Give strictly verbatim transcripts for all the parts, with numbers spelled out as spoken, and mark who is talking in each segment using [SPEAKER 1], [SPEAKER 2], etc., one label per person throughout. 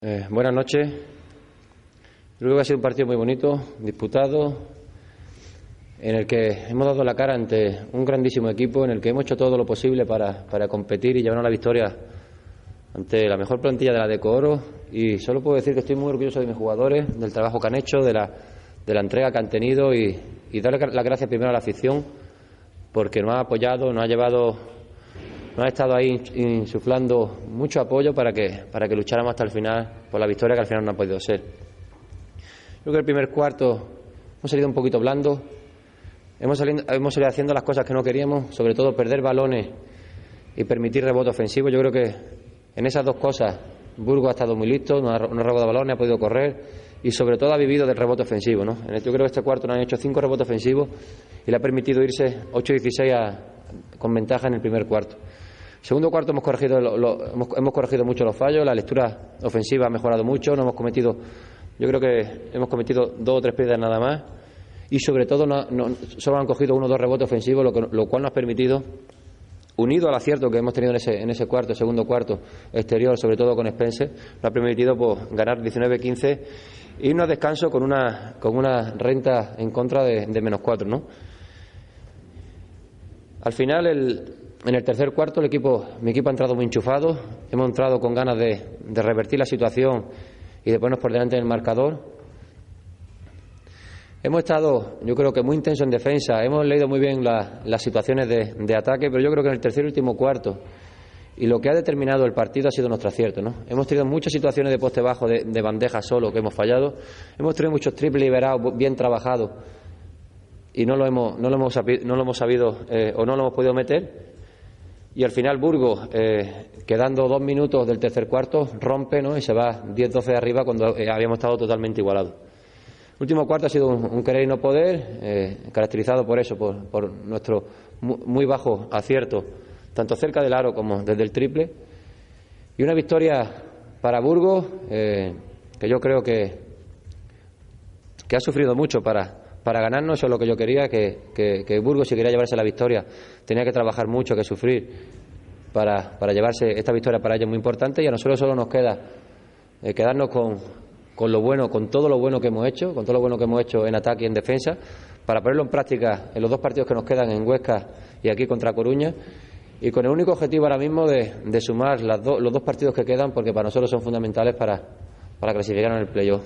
[SPEAKER 1] Eh, buenas noches. Creo que ha sido un partido muy bonito, disputado, en el que hemos dado la cara ante un grandísimo equipo, en el que hemos hecho todo lo posible para, para competir y llevarnos la victoria ante la mejor plantilla de la Deco Oro. Y solo puedo decir que estoy muy orgulloso de mis jugadores, del trabajo que han hecho, de la, de la entrega que han tenido y, y darle las gracias primero a la afición porque nos ha apoyado, nos ha llevado... Nos ha estado ahí insuflando mucho apoyo para que, para que lucháramos hasta el final por la victoria que al final no ha podido ser. Creo que el primer cuarto hemos salido un poquito blandos, hemos salido, hemos salido haciendo las cosas que no queríamos, sobre todo perder balones y permitir rebote ofensivo. Yo creo que en esas dos cosas Burgos ha estado muy listo, no ha, no ha robado balones, ha podido correr y sobre todo ha vivido del rebote ofensivo, ¿no? Yo creo que este cuarto nos han hecho cinco rebotes ofensivos y le ha permitido irse ocho dieciséis con ventaja en el primer cuarto. Segundo cuarto hemos corregido lo, lo, hemos, hemos corregido mucho los fallos, la lectura ofensiva ha mejorado mucho, no hemos cometido, yo creo que hemos cometido dos o tres pérdidas nada más y sobre todo no, no, solo han cogido uno o dos rebotes ofensivos, lo, que, lo cual nos ha permitido, unido al acierto que hemos tenido en ese, en ese cuarto, segundo cuarto exterior, sobre todo con Spencer, nos ha permitido pues, ganar diecinueve quince e irnos a descanso con una, con una renta en contra de, de menos cuatro, ¿no? Al final el En el tercer cuarto el equipo, mi equipo ha entrado muy enchufado, hemos entrado con ganas de, de revertir la situación y de ponernos por delante del marcador. Hemos estado, yo creo que muy intenso en defensa, hemos leído muy bien la, las situaciones de, de ataque, pero yo creo que en el tercer y último cuarto y lo que ha determinado el partido ha sido nuestro acierto, ¿no? Hemos tenido muchas situaciones de poste bajo, de, de bandeja solo que hemos fallado, hemos tenido muchos triples liberados, bien trabajados y no lo hemos, no lo hemos, no lo hemos sabido eh, o no lo hemos podido meter. Y al final Burgos, eh, quedando dos minutos del tercer cuarto, rompe, ¿no? Y se va diez doce de arriba cuando eh, habíamos estado totalmente igualados. El último cuarto ha sido un, un querer y no poder, eh, caracterizado por eso, por, por nuestro muy, muy bajo acierto, tanto cerca del aro como desde el triple. Y una victoria para Burgos, eh, que yo creo que, que ha sufrido mucho para... Para ganarnos, eso es lo que yo quería, que, que, que Burgos, si quería llevarse la victoria, tenía que trabajar mucho, que sufrir para, para llevarse esta victoria. Para ellos es muy importante y a nosotros solo nos queda eh, quedarnos con, con lo bueno, con todo lo bueno que hemos hecho, con todo lo bueno que hemos hecho en ataque y en defensa, para ponerlo en práctica en los dos partidos que nos quedan en Huesca y aquí contra Coruña, y con el único objetivo ahora mismo de, de sumar las do, los dos partidos que quedan, porque para nosotros son fundamentales para, para clasificar en el playoff.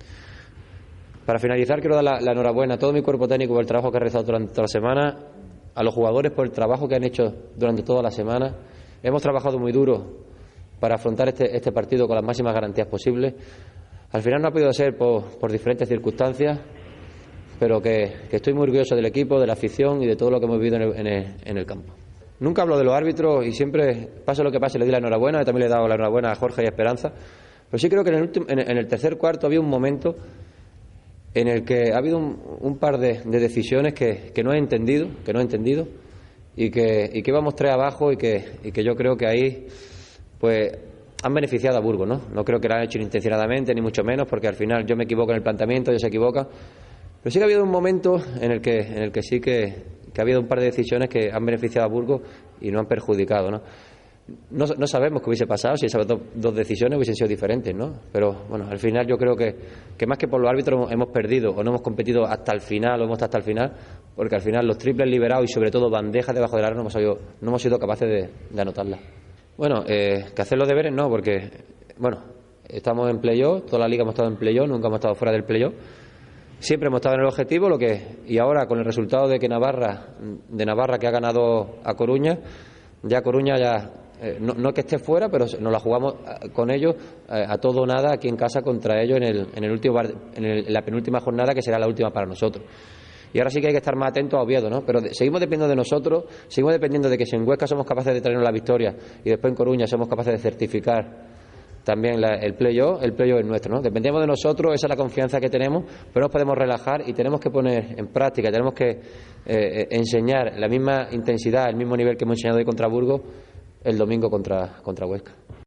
[SPEAKER 1] Para finalizar, quiero dar la, la enhorabuena a todo mi cuerpo técnico por el trabajo que ha realizado durante toda la semana, a los jugadores por el trabajo que han hecho durante toda la semana. Hemos trabajado muy duro para afrontar este, este partido con las máximas garantías posibles. Al final no ha podido ser por, por diferentes circunstancias, pero que, que estoy muy orgulloso del equipo, de la afición y de todo lo que hemos vivido en el, en el, en el campo. Nunca hablo de los árbitros y siempre, pase lo que pase, le doy la enhorabuena. Yo también le he dado la enhorabuena a Jorge y a Esperanza. Pero sí creo que en el, último, en, en el tercer cuarto había un momento en el que ha habido un, un par de, de decisiones que, que no he entendido, que no he entendido y que, y que íbamos tres abajo y que, y que yo creo que ahí pues han beneficiado a Burgos, ¿no? No creo que lo han hecho intencionadamente ni mucho menos, porque al final yo me equivoco en el planteamiento, ellos se equivocan, pero sí que ha habido un momento en el que, en el que sí que, que ha habido un par de decisiones que han beneficiado a Burgos y no han perjudicado, ¿no? No, no sabemos qué hubiese pasado si esas dos, dos decisiones hubiesen sido diferentes, ¿no? Pero bueno, al final yo creo que, que más que por los árbitros hemos perdido o no hemos competido hasta el final o hemos estado hasta el final, porque al final los triples liberados y sobre todo bandejas debajo del aro no hemos, sabido, no hemos sido capaces de, de anotarlas. Bueno, eh, que hacer los deberes no, porque bueno, estamos en playoff, toda la liga hemos estado en playoff, nunca hemos estado fuera del playoff. Siempre hemos estado en el objetivo, lo que y ahora con el resultado de que Navarra, de Navarra que ha ganado a Coruña, ya Coruña ya Eh, no, no que esté fuera, pero nos la jugamos con ellos eh, a todo o nada aquí en casa contra ellos en, el, en, el último, en, el, en la penúltima jornada, que será la última para nosotros. Y ahora sí que hay que estar más atentos a Oviedo, ¿no? Pero de, seguimos dependiendo de nosotros, seguimos dependiendo de que si en Huesca somos capaces de traernos la victoria y después en Coruña somos capaces de certificar también la, el playoff, el playoff es nuestro, ¿no? Dependemos de nosotros, esa es la confianza que tenemos, pero nos podemos relajar y tenemos que poner en práctica, tenemos que eh, enseñar la misma intensidad, el mismo nivel que hemos enseñado hoy contra Burgos el domingo contra, contra Huesca.